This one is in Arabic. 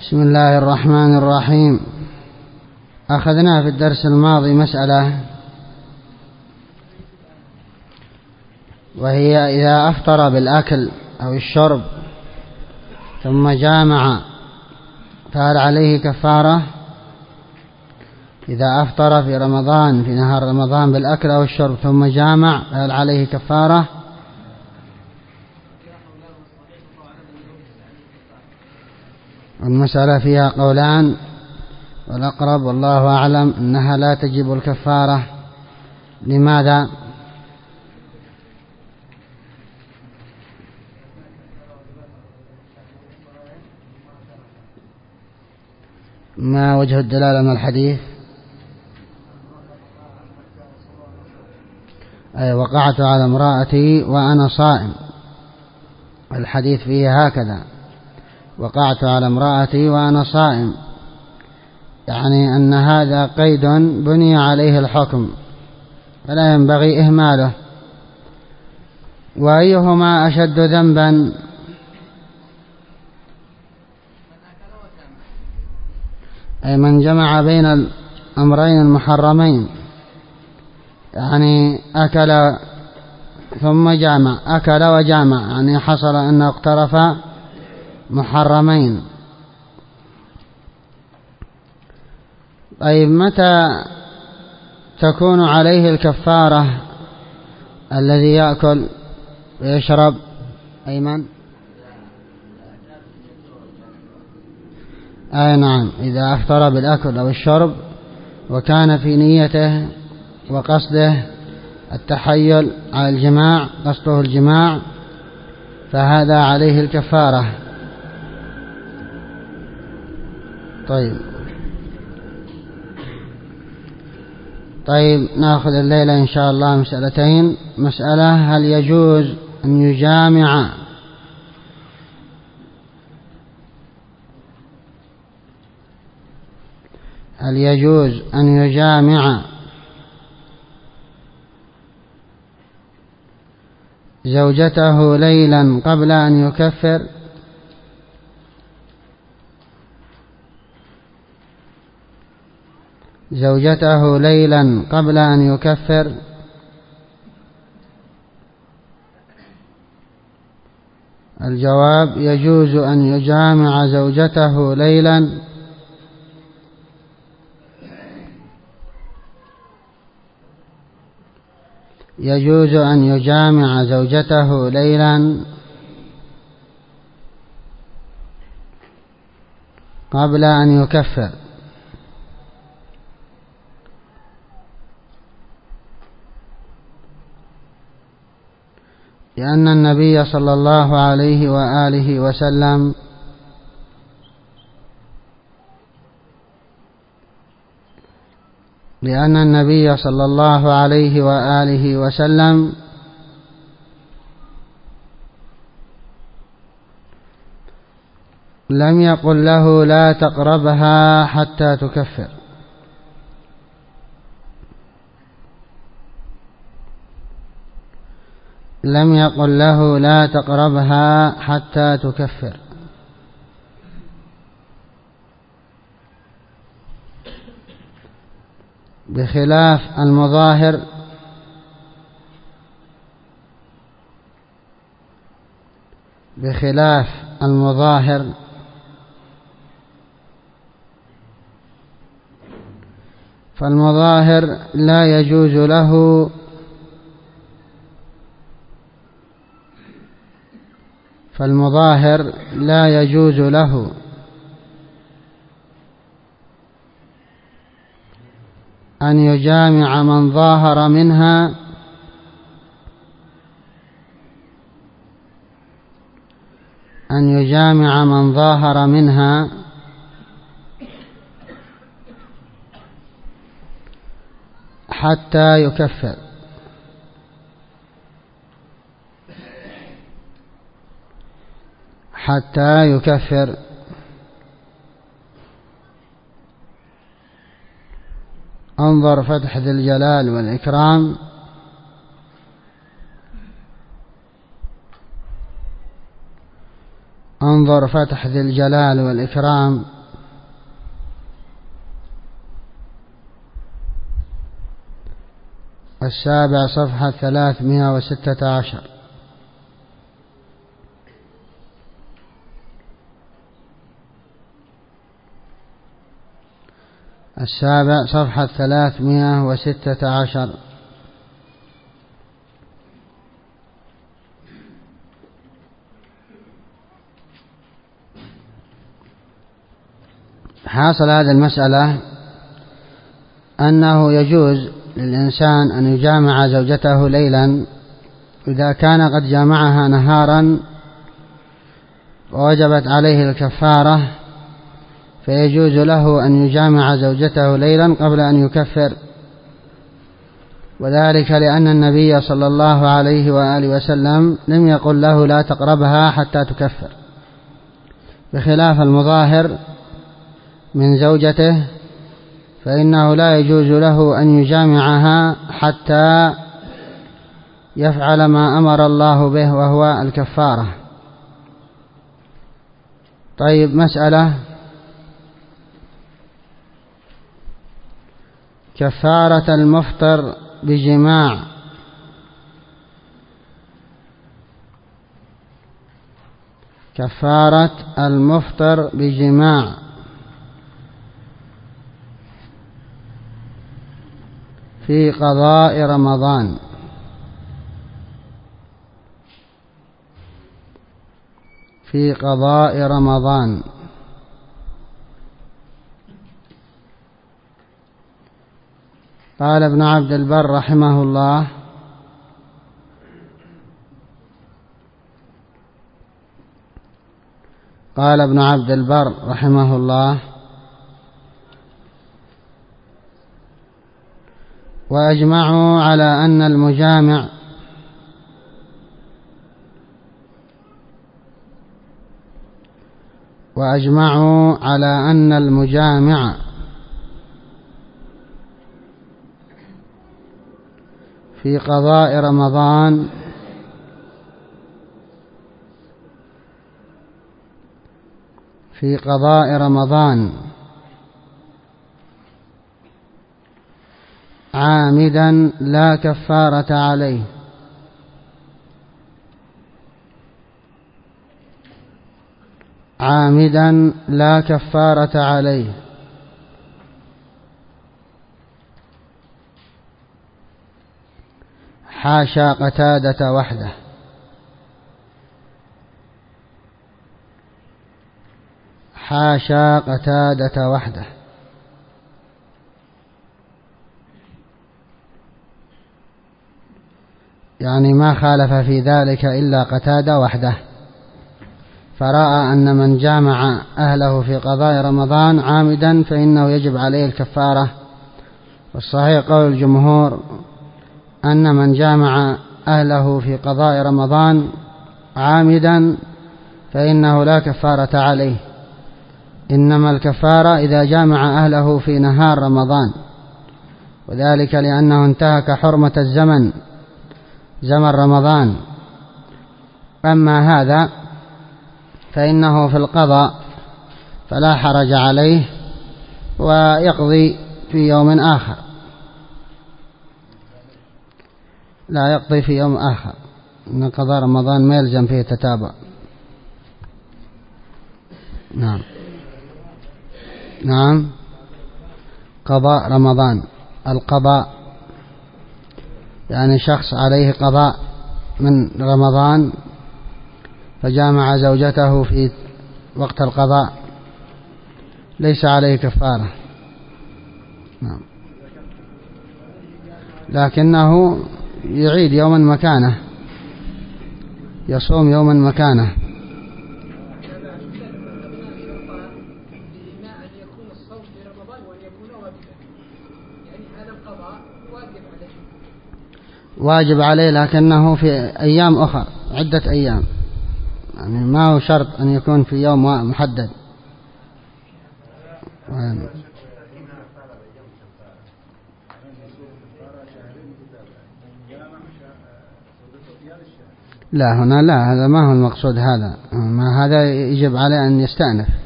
بسم الله الرحمن الرحيم. أخذنا في الدرس الماضي مسألة، وهي إذا أفطر بالأكل أو الشرب ثم جامع فهل عليه كفارة؟ إذا أفطر في رمضان في نهار رمضان بالأكل أو الشرب ثم جامع فهل عليه كفارة؟ المسألة فيها قولان، والأقرب والله أعلم أنها لا تجب الكفارة. لماذا؟ ما وجه الدلالة من الحديث؟ أي وقعت على امرأتي وأنا صائم، الحديث فيه هكذا: وقعت على امرأتي وأنا صائم، يعني أن هذا قيد بني عليه الحكم فلا ينبغي إهماله. وأيهما أشد ذنبا؟ أي من جمع بين الأمرين المحرمين، يعني أكل ثم جامع، أكل وجامع، يعني حصل أنه اقترف محرمين. طيب متى تكون عليه الكفارة الذي يأكل ويشرب؟ أيمن؟ أي نعم، إذا أفطر بالأكل أو الشرب وكان في نيته وقصده التحيل على الجماع، قصده الجماع، فهذا عليه الكفارة. طيب نأخذ الليلة إن شاء الله مسألتين. مسألة: هل يجوز أن يجامع زوجته ليلا قبل أن يكفر؟ زوجته ليلا قبل أن يكفر. الجواب: يجوز أن يجامع زوجته ليلا قبل أن يكفر، لأن النبي صلى الله عليه وآله وسلم لم يقل له لا تقربها حتى تكفر، لم يقل له لا تقربها حتى تكفر. بخلاف المظاهر فالمظاهر لا يجوز له أن يجامع من ظاهر منها حتى يكفر. انظر فتح ذي الجلال والإكرام، انظر فتح ذي الجلال والإكرام السابع صفحة 316. السابع صفحة 316. حاصل هذه المسألة أنه يجوز للإنسان أن يجامع زوجته ليلا إذا كان قد جامعها نهارا ووجبت عليه الكفارة، فيجوز له أن يجامع زوجته ليلا قبل أن يكفر، وذلك لأن النبي صلى الله عليه وآله وسلم لم يقل له لا تقربها حتى تكفر، بخلاف المظاهر من زوجته فإنه لا يجوز له أن يجامعها حتى يفعل ما أمر الله به وهو الكفارة. طيب، مسألة كفارة المفطر بجماع. كفارة المفطر بجماع في قضاء رمضان. في قضاء رمضان. قال ابن عبد البر رحمه الله: قال ابن عبد البر رحمه الله: وأجمعوا على أن المجامع في قضاء رمضان عامدا لا كفارة عليه. عامدا لا كفارة عليه. حاشا قتادة وحده. حاشا قتادة وحده. يعني ما خالف في ذلك إلا قتادة وحده، فرأى أن من جامع أهله في قضاء رمضان عامدا فإنه يجب عليه الكفارة. والصحيح قول الجمهور أن من جامع أهله في قضاء رمضان عامدا فإنه لا كفارة عليه، إنما الكفارة إذا جامع أهله في نهار رمضان، وذلك لأنه انتهك حرمة الزمن، زمن رمضان. أما هذا فإنه في القضاء فلا حرج عليه ويقضي في يوم آخر، لا يقضي في يوم آخر، إن قضاء رمضان ما يلزم فيه تتابع. نعم. نعم، قضاء رمضان. القضاء يعني شخص عليه قضاء من رمضان فجامع زوجته في وقت القضاء ليس عليه كفارة. نعم. لكنه يعيد يوما مكانه، يصوم يوما مكانه. واجب عليه لكنه في أيام أخرى، عدة أيام، يعني ما هو شرط أن يكون في يوم محدد. لا، هنا لا، هذا ما هو المقصود، هذا ما هذا يجب عليه أن يستأنف.